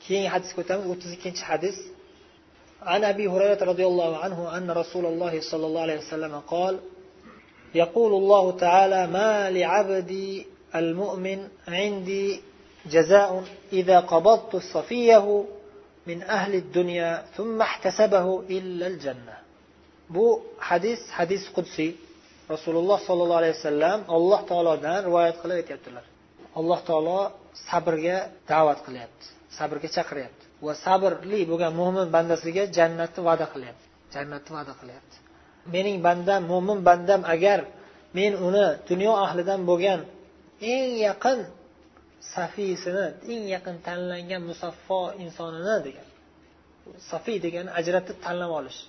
keyingi hadisga o'tamiz. 32-hadis. عن أبي هريرة رضي الله عنه أن رسول الله صلى الله عليه وسلم قال: يقول الله تعالى: ما لعبدي المؤمن عندي جزاء إذا قبضت صفيه من أهل الدنيا ثم احتسبه إلا الجنة. Bu hadis qudsi. Rasululloh sollallohu alayhi vasallam Alloh taolodan rivoyat qilib aytibdilar. Alloh taolo sabrga da'vat qilyapti, sabrga chaqiryapti va sabrli bo'lgan mu'min bandasiga jannatni va'da qilyapti. Mening bandam, mu'min bandam agar men uni dunyo ahlidan bo'lgan eng yaqin safisini, eng yaqin tanlangan musaffo insonini degan. Safiy degani ajratib tanlab olish.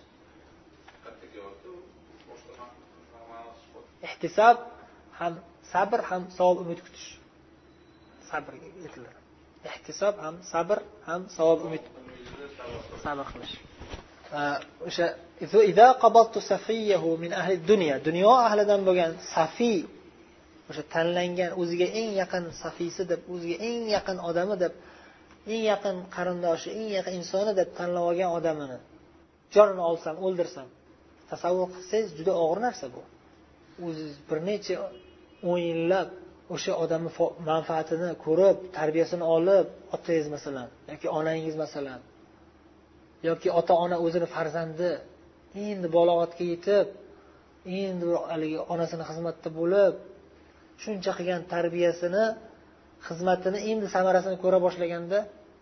Ihtisob ham sabr ham savob umid kutish. Sabr etiladi. Ihtisob ham sabr ham savob umid sabr qilish. O'sha idza qabaltu safiyahu min ahli dunya, dunyo ahlidan bo'lgan safiy, o'sha tanlangan o'ziga eng yaqin safisi deb, o'ziga eng yaqin odami deb, eng yaqin qarindoshi, eng yaqin insoni deb tanlab olgan odamini jonini olsam, o'ldirsam, tasavvur qilsangiz juda og'ir narsa bu. O'zingiz bir necha 10 yillab o'sha odamning manfaatini ko'rib, tarbiyasini olib, otangiz masalan yoki onangiz masalan yoki ota-ona o'zini farzandi endi balog'atga yetib, endi haligi onasining xizmatida bo'lib, shuncha qilgan tarbiyasini, xizmatini endi samarasini ko'ra boshlaganda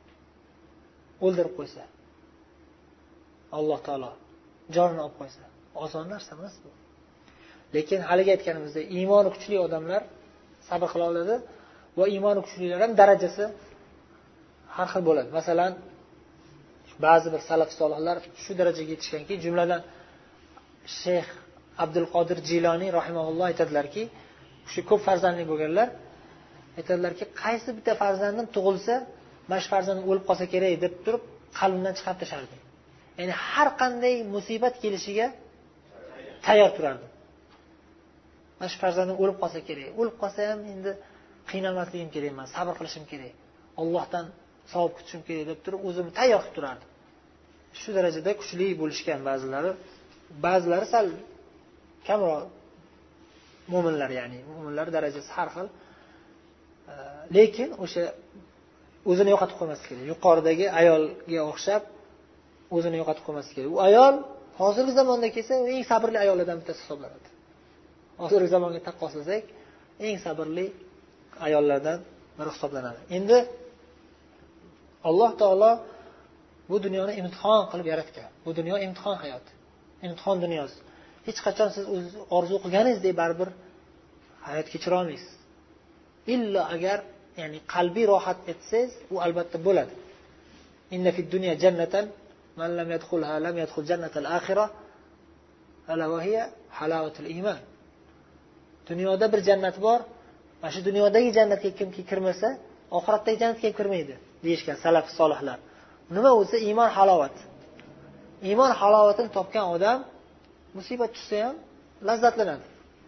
o'ldirib qo'ysa, Alloh taolo jonini olib qo'ysa, oson narsa emas bu. Lekin haligi aytganimizdek, iymoni kuchli odamlar sabr qila oladi va iymoni kuchlilar ham darajasi har xil bo'ladi. Masalan, ba'zi bir salaf solihlar shu darajaga yetishganki, jumladan Sheyx Abdul Qodir Jiloniy rahimahulloh aytadilarki, shu ko'p farzandli bo'lganlar aytadilarki, qaysi bitta farzandim tug'ilsa, mana shu farzandim o'lib qolsa kerak deb turib qalbimdan chiqarib tashardi. Ya'ni har qanday musibat kelishiga tayyor turardi. Mana shu farzandim o'lib qolsa kerak. O'lib qolsa ham endi qiynalmasligim kerak emas, sabr qilishim kerak. Allohdan savob kutishim kerak deb turib o'zimni tayyor qilib turardi. Shu darajada kuchli bo'lishgan ba'zilari. Ba'zilari sal kamroq mu'minlar, ya'ni mu'minlar darajasi har xil. Lekin o'sha o'zini yo'qotib qo'ymaslik kerak. Yuqoridagi ayolga o'xshab o'zini yo'qotib qo'ymaslik kerak. U ayol hozirgi zamonda kelsa, eng sabrli ayollardan bittasi hisoblanadi. Hozirgi zamonga taqqoslasak, eng sabrli ayollardan biri hisoblanadi. Endi Alloh taolo bu dunyoni imtihon qilib yaratgan. Bu dunyo imtihon hayoti. Imtihon dunyosi. Hech qachon siz o'zingiz orzu qilganingizdek baribir hayot kechira olmaysiz. Illa agar, ya'ni qalbiy rohat etsangiz, u albatta bo'ladi. Inna fid dunya jannatan man lam yadkhulha lam yadkhul jannatal akhirah ala wa hiya halawatul iman. Dunyoda bir jannat bor. Mana shu dunyodagi jannatga kimki kirmasa, oxiratdagi jannatga ham kirmaydi, deyishgan salaf solihlar. Nima bo'lsa iymon halovat. Iymon halovatini topgan odam musibat tushsa ham lazzatlanadi.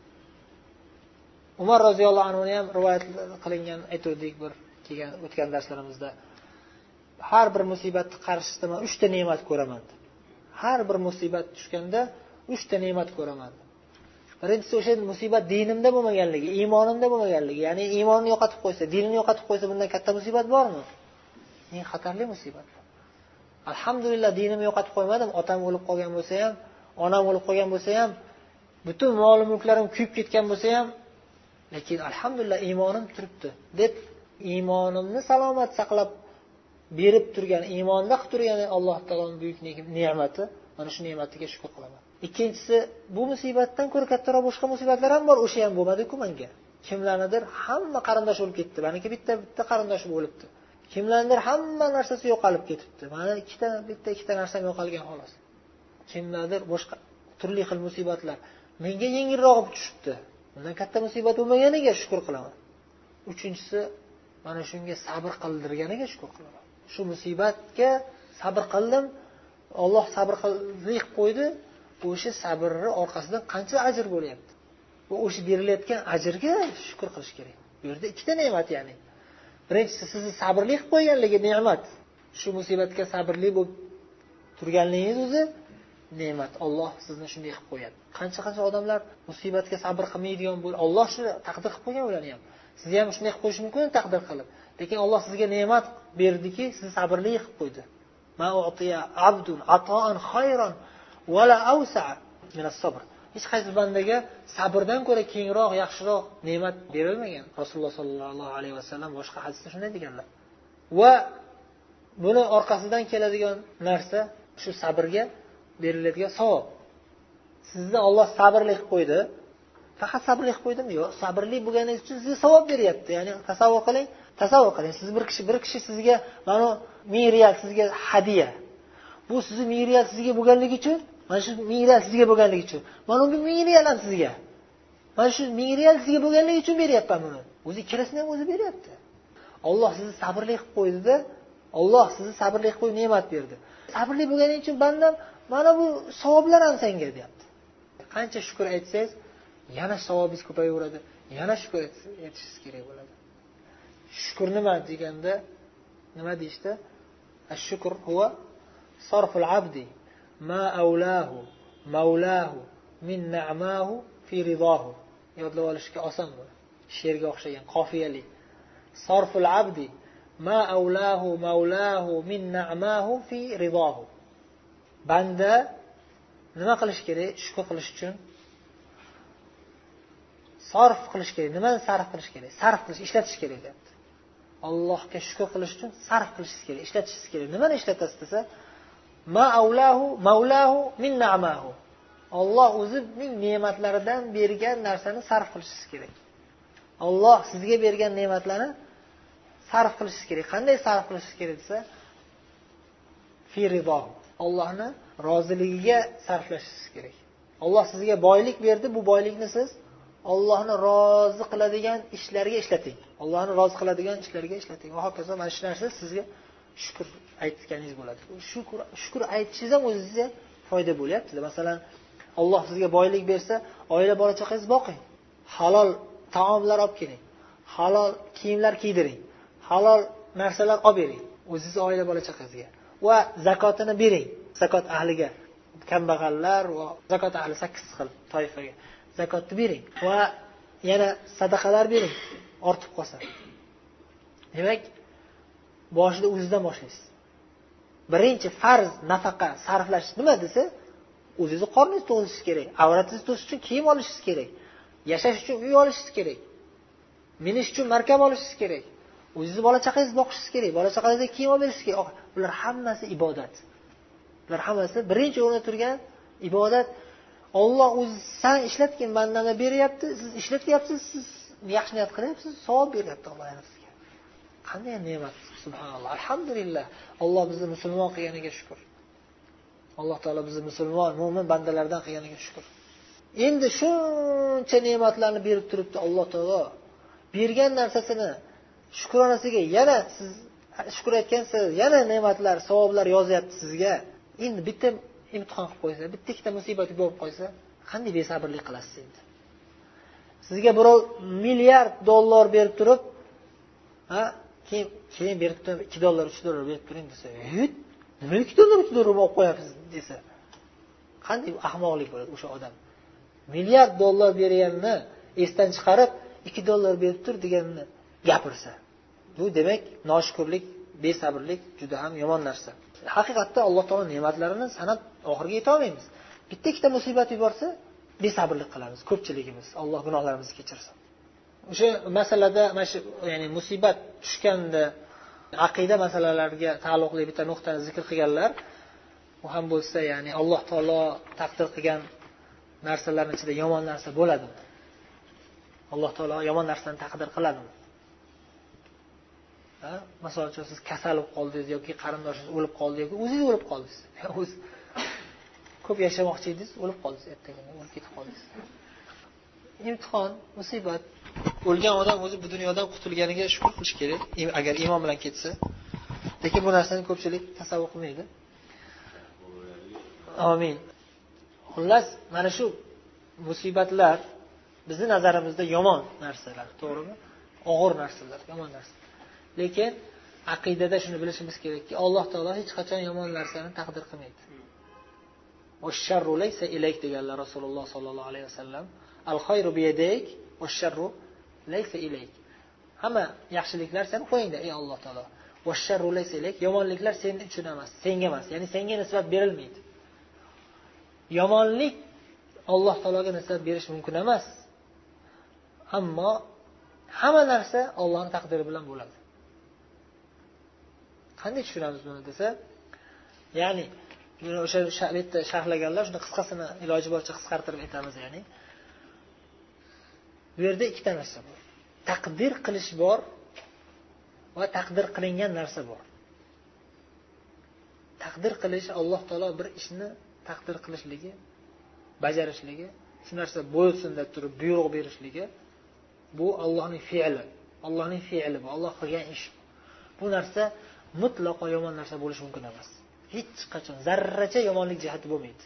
Umar roziyallohu anhu ham rivoyat qilingan aytuvdik bir kelgan o'tgan darslarimizda. Har bir musibatni qarshisida men 3 ta ne'mat ko'raman. Har bir musibat tushganda 3 ta ne'mat ko'raman. Birinchisi o'sha musibat dinimda bo'lmaganligi, iymonimda bo'lmaganligi, ya'ni iymonini yo'qotib qo'ysa, dinini yo'qotib qo'ysa, bundan katta musibat bormi? Eng xatarli musibat. Alhamdulillah dinimni yo'qotib qo'ymadim. Otam o'lib qolgan bo'lsa ham, onam o'lib qolgan bo'lsa ham, butun mol-mulklarim kuyib ketgan bo'lsa ham, lekin alhamdulillah iymonim turibdi deb iymonimni salomat saqlab berib turgan, iymonda qilib turgan Alloh taoloning buyuk ne'mati, mana shu ne'matiga shukr qilaman. Ikkinchisi, bu musibatdan ko'ra kattaroq boshqa musibatlar ham bor, o'sha ham bo'lmadi-ku menga. Kimlarnidir hamma qarindosh o'lib ketdi. Meniki bitta qarindosh o'libdi. Kimlarnidir hamma narsasi yo'qolib ketibdi. Mana ikkita narsam yo'qolgan xolos. Kimlardir boshqa turli xil musibatlar menga yengilroq tushibdi. Bundan katta musibat bo'lmaganiga shukr qilaman. Uchinchisi, mana shunga sabr qildirganiga shukr qilaman. Shu musibatga sabr qildim. Alloh sabr qilib qo'ydi. O'sha sabrni orqasidan qancha ajr bo'lyapti. Va o'sha berilayotgan ajrga shukr qilish kerak. Bu yerda ikkita ne'mat, ya'ni. Birinchisi sizni sabrli qilib qo'yganligi ne'mat. shu musibatga sabrli bo'lib turganligingiz o'zi ne'mat. Alloh sizni shunday qilib qo'yadi. Qancha odamlar musibatga sabr qilmaydigan bo'lib, Alloh shuni taqdir qilib qo'ygan ularni ham. Sizni ham shunday qilib qo'yish mumkin taqdir qilib. Lekin Alloh sizga ne'mat berdiki, sizni sabrli qilib qo'ydi. Ma u'tiya abdun ato'an khayran va la awsa'a min as-sabr. Hech qaysi bandaga sabrdan ko'ra kengroq, yaxshiroq ne'mat berilmagan. Rasululloh sollallohu alayhi vasallam boshqa hadisda shunday deganlar. Va buni orqasidan keladigan narsa shu sabrga beriladigan savob. Sizni Alloh sabrli qilib qo'ydi. Faqat sabrli qilib qo'ydimi? Yo'q, sabrli bo'lganingiz uchun sizga savob beryapti. Ya'ni tasavvur qiling. Siz bir kishi sizga mana 1000 riyal sizga hadiya. Bu sizni 1000 riyal sizga bo'lganligi uchun, mana shu 1000 riyal sizga bo'lganligi uchun. Mana bu 1000 riyal ham sizga. Mana shu 1000 riyal sizga bo'lganligi uchun beryapman buni. O'zi ikkalasini ham o'zi beryapti. Alloh sizni sabrli qilib qo'ydi-da, Alloh sizni sabrli qilib qo'yib ne'mat berdi. Sabrli bo'lganing uchun bandam mana bu savoblar ham senga deyapti. Qancha shukr aytsangiz, yana savobingiz ko'payaveradi. Yana shukr etishingiz kerak bo'ladi. Shukr nima deganda nima deyishdi? Ash-shukr huwa sarful abdi ma awlahu maulahu min na'mahu fi ridahu. Yodlab olishga oson bu. She'rga o'xshagan qofiyali. Sarful abdi ma awlahu maulahu min na'mahu fi ridahu. Banda nima qilish kerak? Shukr qilish uchun sarf qilish kerak. Nimani sarf qilish kerak? Sarf qilish, ishlatish kerak deyapti. Allohga shukr qilish uchun sarf qilishingiz kerak, ishlatishingiz kerak. Nimani ishlatasiz desa, ma awlahu maulahu min na'mahu. Alloh o'zining ne'matlaridan bergan narsani sarf qilishingiz kerak. Alloh sizga bergan ne'matlarni sarf qilishingiz kerak. Qanday sarf qilishingiz kerak desa, fi ridoh. Allohni roziligiga sarflashingiz kerak. Alloh sizga boylik berdi, bu boylikni siz Allohni rozi qiladigan ishlarga ishlating. Allohni rozi qiladigan ishlarga ishlating. Va hokazo mana shu narsa sizga shukr aytganingiz bo'ladi. Shukr aytishingiz ham o'zingizga foyda bo'lyapti. Masalan, Alloh sizga boylik bersa, oila bola chaqangiz boqing. Halol taomlar olib keling. Halol kiyimlar kiydiring. Halol narsalar olib bering o'zingiz oila bola chaqangizga. Va zakotini bering. Zakot ahliga, kambag'allar va zakot ahli 8 xil toifaga zakotni bering va yana sadaqalar bering ortib qolsa. Demak, boshida o'zingizdan boshlaysiz. Birinchi farz nafaqa sarflash nima desa, o'zingizni qorningizni to'g'rishingiz kerak, avratingizni to'sish uchun kiyim olishingiz kerak, yashash uchun uy olishingiz kerak, minish uchun markab olishingiz kerak, o'zingizni bola chaqangizni boqishingiz kerak, bola chaqangizga kiyim olib berishingiz kerak. Bular hammasi ibodat. Bular hammasi birinchi o'rinda turgan ibodat. Alloh o'zi sen ishlatgan bandani beryapti, siz ishlatyapsiz, siz yaxshi niyat qilyapsiz, savob beryapti Alloh sizga. Qanday ne'mat, subhanalloh. Alhamdulillah. Alloh bizni musulmon qilganiga shukr. Alloh taolo bizni musulmon, mo'min bandalardan qilganiga shukr. Endi shuncha ne'matlarni berib turibdi Alloh taolo. Bergan narsasini shukronasiga yana siz shukr aytgansiz, yana ne'matlar, savoblar yozyapti sizga. Endi bitta imtihon qilib qo'ysa, bitta ikkita musibat bo'lib qo'ysa, qanday besabrlik qilasiz endi? Sizga birov milliard dollar berib turib, keyin berib turib 2 dollar, 3 dollar berib turing desa, nima 2 dollar, 3 dollar olib qo'yapsiz desa, qanday ahmoqlik bo'ladi o'sha odam? Milliard dollar berganini esdan chiqarib 2 dollar berib tur deganini gapirsa, bu demak noshukrlik, besabrlik juda ham yomon narsa. Haqiqatda Alloh taolo ne'matlarini sanab oxiriga yeta olmaymiz. Bitta ikkita musibat yuborsa, besabrlik qilamiz ko'pchiligimiz. Alloh gunohlarimizni kechirsin. O'sha masalada, mana shu ya'ni musibat tushganda aqida masalalariga taalluqli bitta nuqtani zikr qilganlar. Bu ham bo'lsa, ya'ni Alloh taolo taqdir qilgan narsalarning ichida yomon narsa bo'ladi. Alloh taolo yomon narsani taqdir qiladi. Masalan, siz kasal bo'lib qoldingiz yoki qarindoshingiz o'lib qoldi yoki o'zingiz o'lib qoldingiz. O'z ko'p yashamoqchi edingiz, o'lib qoldingiz, ertaga o'lib ketib qoldingiz. Imtihon, musibat. O'lgan odam o'zi bu dunyodan qutulganiga shukr qilish kerak, agar iymon bilan ketsa. Lekin bu narsani ko'pchilik tasavvur qilmaydi. Amin. Xullas, mana shu musibatlar bizning nazarimizda yomon narsalar, to'g'rimi? Og'ir narsalar, yomon narsa. Lekin aqidada shuni bilishimiz kerakki, Alloh taolo hech qachon yomon narsani taqdir qilmaydi. Vash-sharru laysa ilayk deganlar Rasululloh sollallohu alayhi vasallam. Al-khayru bi yadayk vash-sharru laysa ilayk. Hamma yaxshiliklar sen qo'yingda ey Alloh taolo. Vash-sharru laysa ilayk. Yomonliklar sening uchun emas, senga emas. Ya'ni senga nisbat berilmaydi. Yomonlik Alloh taologa nisbat berish mumkin emas. Ammo hamma narsa Allohning taqdiri bilan bo'ladi. Qanday tushunamiz buni desa, ya'ni buni o'sha yerda sharhlaganlar shuni qisqasini iloji boricha qisqartirib aytamiz, ya'ni. Bu yerda ikkita narsa bor. Taqdir qilish bor va taqdir qilingan narsa bor. Taqdir qilish Alloh taolo bir ishni taqdir qilishligi, bajarishligi, shu narsa bo'lsin deb turib buyruq berishligi, bu Allohning fe'li. Allohning fe'li bu, Alloh qilgan ish. Bu narsa mutlaqo yomon narsa bo'lishi mumkin emas. Hech qachon zarracha yomonlik jihati bo'lmaydi.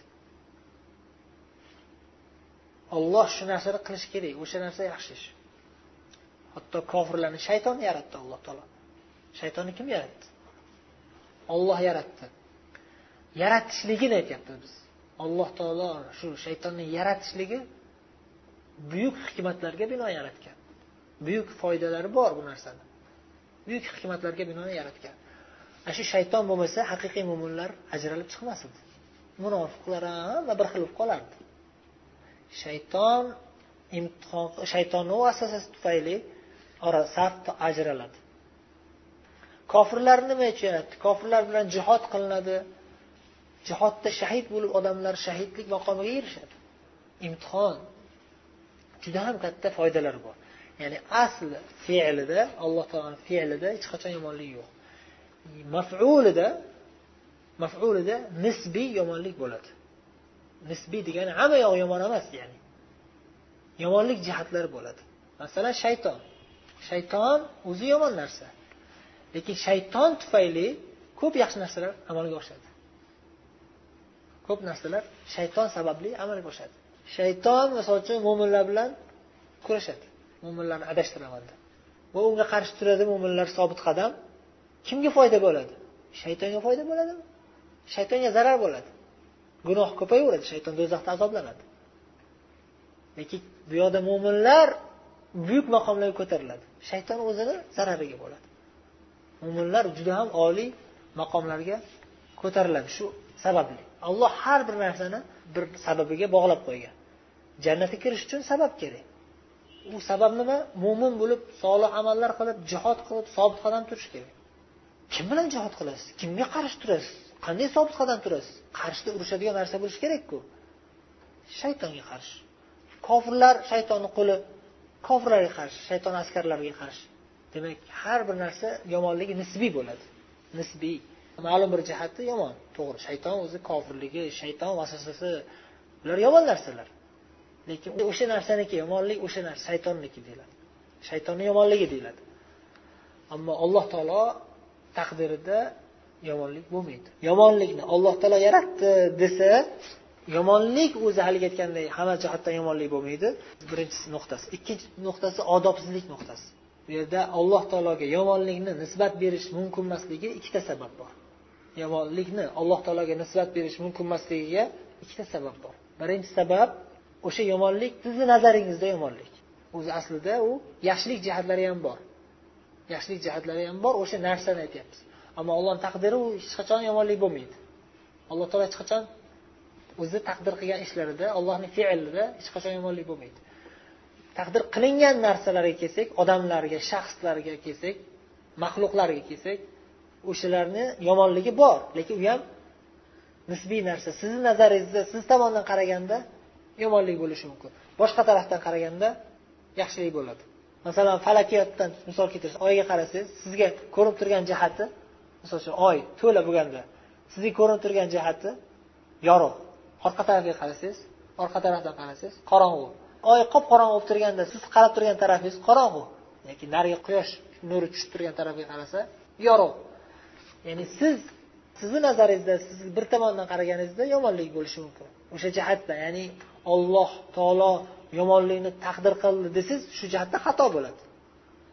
Alloh shu narsani qilish kerak, o'sha narsa yaxshi ish. Hatto kofirlarni shayton yaratdi Alloh taolo. Shaytonni kim yaratdi? Alloh yaratdi. Yaratishligini aytyapmiz biz. Alloh taolo shu shaytonni yaratishligi buyuk hikmatlarga binoan yaratgan. Buyuk foydalari bor bu narsani. Buyuk hikmatlarga binoan yaratgan. Shu shayton bo'lmasa, haqiqiy mu'minlar ajralib chiqmas edi. Munofiqlar ham bir xil bo'lib qolardi. Shayton imtihon, shaytonning vasvasasi tufayli saf ajraladi. Kofirlarni nima uchun yaratdi? Kofirlar bilan jihad qilinadi. Jihodda shahid bo'lib odamlar shahidlik maqomiga erishadi. Imtihon juda ham katta foydalari bor. Ya'ni asl fe'lida, Alloh taoloning fe'lida hech qachon yomonlik yo'q. Maf'ulida nisbiy yomonlik bo'ladi. Nisbiy degani hamma yo'q yomon emas, ya'ni. Yomonlik jihatlari bo'ladi. Masalan, shayton. Shayton o'zi yomon narsa. Lekin shayton tufayli ko'p yaxshi narsalar amalga oshadi. Ko'p narsalar shayton sababli amalga oshadi. Shayton masalan uchun mu'minlar bilan kurashadi. Mu'minlarni adashtiraman deb. Va unga qarshi turadi mu'minlar sobit qadam. Kimga foyda bo'ladi? Shaytonga foyda bo'ladimi? Shaytonga zarar bo'ladi. Gunoh ko'payaveradi, shayton do'zaxda azoblanadi. Lekin bu yoqda mu'minlar buyuk maqomlarga ko'tariladi. Shayton o'zini zarariga bo'ladi. Mu'minlar juda ham oliy maqomlarga ko'tariladi shu sababli. Alloh har bir narsani bir sababiga bog'lab qo'ygan. Jannatga kirish uchun sabab kerak. U sabab nima? Mu'min bo'lib, solih amallar qilib, jihad qilib, sobit qadam turish kerak. Kim bilan jihad qilasiz? Kimga qarshi turasiz? Qanday sobit qadam turasiz? Qarshida urushadigan narsa bo'lish kerak-ku. Shaytonga qarshi. Kofirlar shaytonning qo'li, kofirlarga qarshi, shayton askarlariga qarshi. Demak, har bir narsa yomonligi nisbiy bo'ladi. Nisbiy. Ma'lum bir jihati yomon, to'g'ri. Shayton o'zi kofirligi, shayton vasvasasi, ular yomon narsalar. Lekin o'sha narsaniki yomonlik, o'sha narsa shaytonniki deyiladi. Shaytonning yomonligi deyiladi. Ammo Alloh taolo taqdirida yomonlik bo'lmaydi. Yomonlikni Alloh taolo yaratdi desa, yomonlik o'zi haliga aytganday hamma jihatdan yomonlik bo'lmaydi. Birinchi nuqtasi. Ikkinchi nuqtasi odobsizlik nuqtasi. Bu yerda Alloh taologa yomonlikni nisbat berish mumkin emasligi ikkita sabab bor. Yomonlikni Alloh taologa nisbat berish mumkin emasligiga ikkita sabab bor. Birinchi sabab o'sha yomonlik sizning nazaringizda yomonlik. O'zi aslida u yaxshilik jihatlari ham bor. Yaxshilik jihatlari ham bor, o'sha narsani aytyapmiz. Ammo Allohning taqdiri u hech qachon yomonlik bo'lmaydi. Alloh taolo hech qachon o'zi taqdir qilgan ishlarida, Allohning fe'lida hech qachon yomonlik bo'lmaydi. Taqdir qilingan narsalarga kelsak, odamlarga, shaxslarga kelsak, maxluqlarga kelsak, o'shalarni yomonligi bor, lekin u ham nisbiy narsa. Sizning nazaringizda, siz tomonidan qaraganda yomonlik bo'lishi mumkin. Boshqa tarafdan qaraganda yaxshilik bo'ladi. Masalan, falakiyotdan misol keltirsangiz, oyga qarasangiz, sizga ko'rinib turgan jihati, masalan, oy to'la bo'lganda, sizga ko'rinib turgan jihati yorug'. Orqa tarafga qarasangiz, orqa tarafdan qarasangiz, qorong'u. Oy qop-qorong'u bo'lib turganda, siz qarab turgan tarafingiz qorong'u. Yoki nariga quyosh nuri tushib turgan tarafga qarasa, yorug'. Ya'ni sizning nazaringizda, siz bir tomondan qaraganingizda yomonlik bo'lishi mumkin. O'sha jihatdan, ya'ni Alloh taolo yomonlikni taqdir qildi desiz, shu jihatda xato bo'ladi.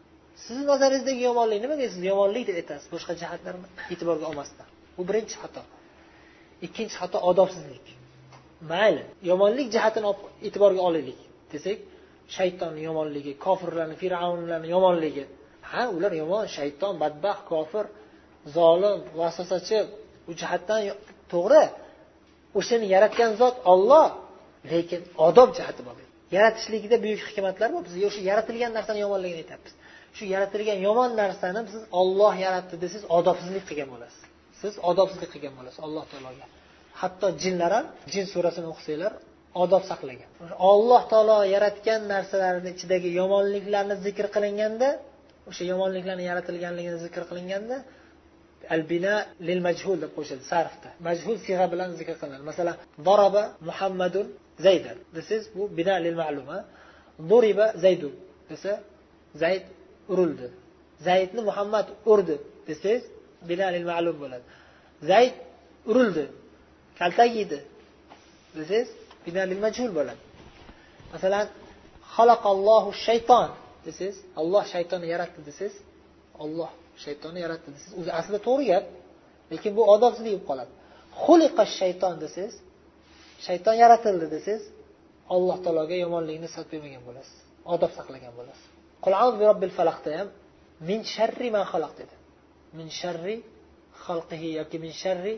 Sizning nazaringizdagi yomonlik nimaga siz yomonlik deb aytasiz, boshqa jihatlarni e'tiborga olmasdan? Bu birinchi xato. Ikkinchi xato odobsizlik. Mayli, yomonlik jihatini e'tiborga olaylik desak, shaytonning yomonligi, kofirlarning, fir'avnlarning yomonligi. Ha, ular yomon, shayton, badbaxt, kofir, zolim, vasvasachi, bu jihatdan to'g'ri. O'shani yaratgan zot Alloh, lekin odob jihati bor. Yaratishligida buyuk hikmatlar bor. Biz o'sha yaratilgan narsani yomonligini aytamiz. Shu yaratilgan yomon narsani siz Alloh yaratdi desiz, odobsizlik qilgan bo'lasiz. Siz odobsizlik qilgan bo'lasiz Alloh taologa. Hatto jinlar ham Jin surasini o'qisanglar, odob saqlagan. Alloh taolo yaratgan narsalarning ichidagi yomonliklarni zikr qilinganda, o'sha yomonliklarning yaratilganligini zikr qilinganda al-bina lil majhul deb qo'shiladi sarfda. Majhul siga bilan zikr qilinadi. Masalan, daraba Muhammadun Zaydan. This is bu bina lil ma'luma. Duriba Zaydun. Desa Zayd urildi. Zaydni Muhammad urdi. This is bina lil ma'lum bo'ladi. Zayd urildi. Kaltak yedi. This is bina lil majhul bo'ladi. Masalan, xalaqallohu shayton. This is Alloh shaytonni yaratdi. This is Alloh shaytonni yaratdi. This is o'zi aslida to'g'ri gap, lekin bu odobsizlik bo'lib qoladi. Xuliqa shayton desiz, shayton yaratildi desiz, Alloh taologa yomonlikni nisbat bermagan bo'lasiz. Odob saqlagan bo'lasiz. Qul a'udhu bi robbil falaqda ham min sharri ma xalaq dedi. Min sharri xalqihi yoki min sharri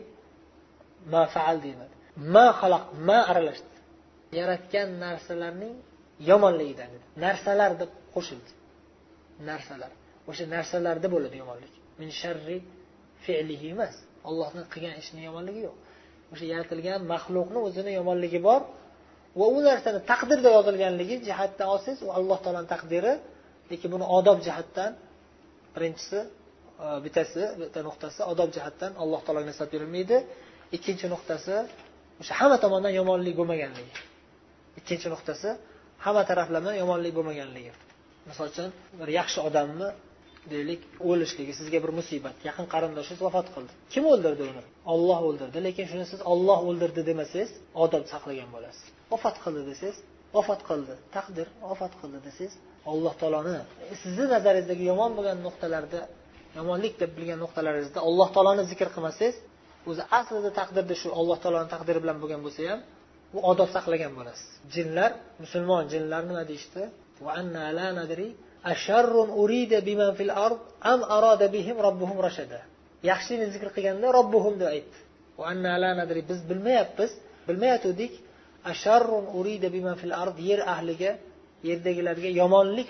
ma fa'al deydi. Ma xalaq, ma aralashdi. Yaratgan narsalarning yomonligidan dedi. Narsalar deb qo'shildi. Narsalar. O'sha narsalarda bo'ladi yomonlik. Min sharri fi'lihi emas. Allohning qilgan ishining yomonligi yo'q. O'sha yaratilgan maxluqning o'zining yomonligi bor va u narsani taqdirda yozilganligi jihatdan olsangiz, u Alloh taolaning taqdiri, lekin buni odob jihatdan birinchisi, bitta nuqtasi odob jihatdan Alloh taolaga nisbat berilmaydi. Ikkinchi nuqtasi o'sha hamma tomondan yomonlik bo'lmaganligi. Ikkinchi nuqtasi hamma taraflama yomonlik bo'lmaganligi. Misol uchun bir yaxshi odamni deylik o'lishligi, sizga bir musibat, yaqin qarindoshingiz vafot qildi. Kim o'ldirdi uni? Alloh o'ldirdi. Lekin shuni siz Alloh o'ldirdi demasangiz, odob saqlagan bo'lasiz. Vafot qildi desangiz, vafot qildi, taqdir vafot qildi desangiz, Alloh taoloni sizning nazaringizdagi yomon bo'lgan nuqtalarda, yomonlik deb bilgan nuqtalaringizda Alloh taoloni zikr qilmasangiz, o'zi aslida taqdirda shu Alloh taoloning taqdiri bilan bo'lgan bo'lsa ham, bu odob saqlagan bo'lasiz. Jinlar, musulmon jinlar nima deydi? Va anna la nadri asharrun urida biman fil ard am arada bihim robbuhum rashada. Yaxshilikni zikr qilganda robbuhum deb aytdi. Va anna la nadri, biz bilmayatdik. Asharrun urida biman fil ard, yer ahliga, yerdagilarga yomonlik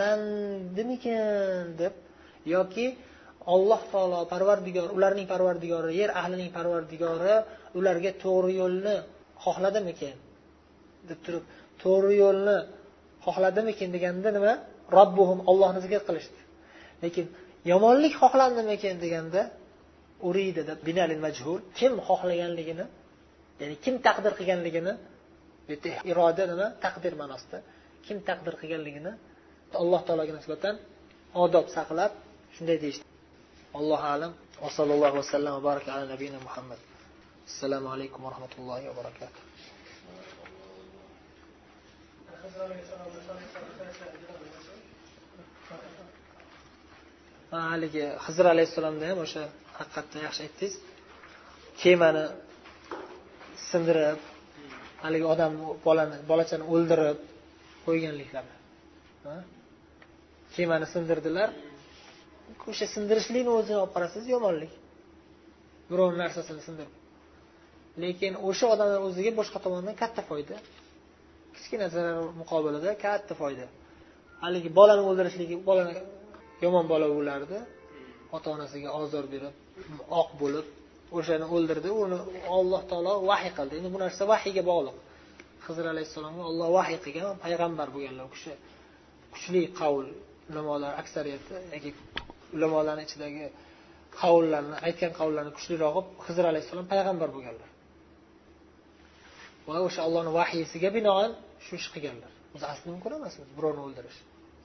xohlandimikan deb yoki Alloh taolo Parvardigor, ularning Parvardigori, yer ahlining Parvardigori ularga to'g'ri yo'lni xohladimikan deb turib, to'g'ri yo'lni xohladimikan deganda nima? Robbuhum, Allohni zikr qilishdi. Lekin yomonlik xohlandimikan deganda urida deb binalil majhul, kim xohlaganligini, ya'ni kim taqdir qilganligini, bu iroda nima? Taqdir ma'nosida. Kim taqdir qilganligini Alloh taologa nisbatan odob saqlab shunday deydi. Allohu a'lam. Va sallallohu vasallam va baraka ala nabiyina Muhammad. Assalomu alaykum va rahmatullohi va barakatuh. Haligi Xizr alayhisalomda ham o'sha haqiqatdan yaxshi aytdingiz. Kemani sindirib, haligi odam bolachani o'ldirib qo'yganliklari. Kemani sindirdilar. O'sha sindirishlikni o'zini olib qarasangiz yomonlik. Birov narsasini sindirib. Lekin o'sha odamning o'ziga boshqa tomondan katta foyda. Kichkina zarar muqobilida katta foyda. Haligi bolani o'ldirishligi, bolani yomon bola bo'lardi. Ota-onasiga ozor berib, oq bo'lib, o'shani o'ldirdi. Uni Alloh taolo vahiy qildi. Endi bu narsa vahiyga bog'liq. Xizr alayhisalomga Alloh vahiy qilgan, payg'ambar bo'lganlar, kishi kuchli qavl, ulamolar aksariyati yoki ulamolarning ichidagi qavllarni, aytgan qavllarni kuchliroq qilib, Xizr alayhisalom payg'ambar bo'lganlar. Va o'sha Allohning vahiysiga binoan shu ish qilganlar. O'zi asli mumkin emasmi birovni o'ldirish?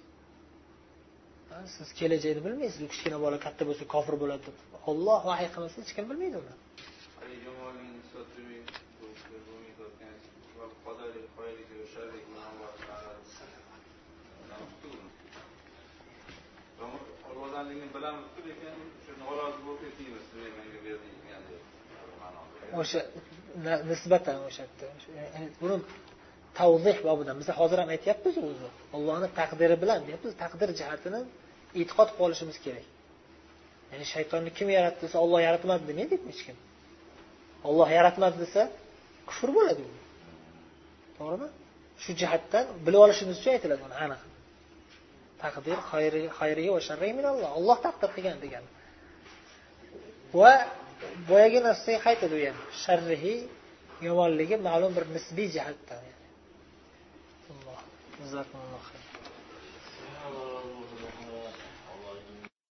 Siz kelajakni bilmaysiz, kichkina bola katta bo'lsa kofir bo'ladi deb. Alloh vahiy qilmasa hech kim bilmaydi uni. Alloh'dan bilamiz, lekin shu norozi bo'lib ketdingiz, menga berding yani ma'noda. O'sha nisbatan o'sha yerda buni tavzih bobidan biz hozir ham aytyapmiz o'zi. Allohning taqdiri bilan deyapmiz, taqdir jihatini e'tiqod qilib olishimiz kerak. Ya'ni shaytonni kim yaratdi desa Alloh yaratmadi demaydi hech kim. Alloh yaratmadi desa kufr bo'ladi bu. To'g'rimi? Shu jihatdan bilib olishimiz uchun aytiladi buni aniq. Taqdir xayrihi va sharrihi minalloh. Alloh taqdir qilgan degan. Va boyagi narsaga qaytadi u ham. Sharrihi yomonligi ma'lum bir nisbiy jihatdan. Alloh jazakumulloh xayr.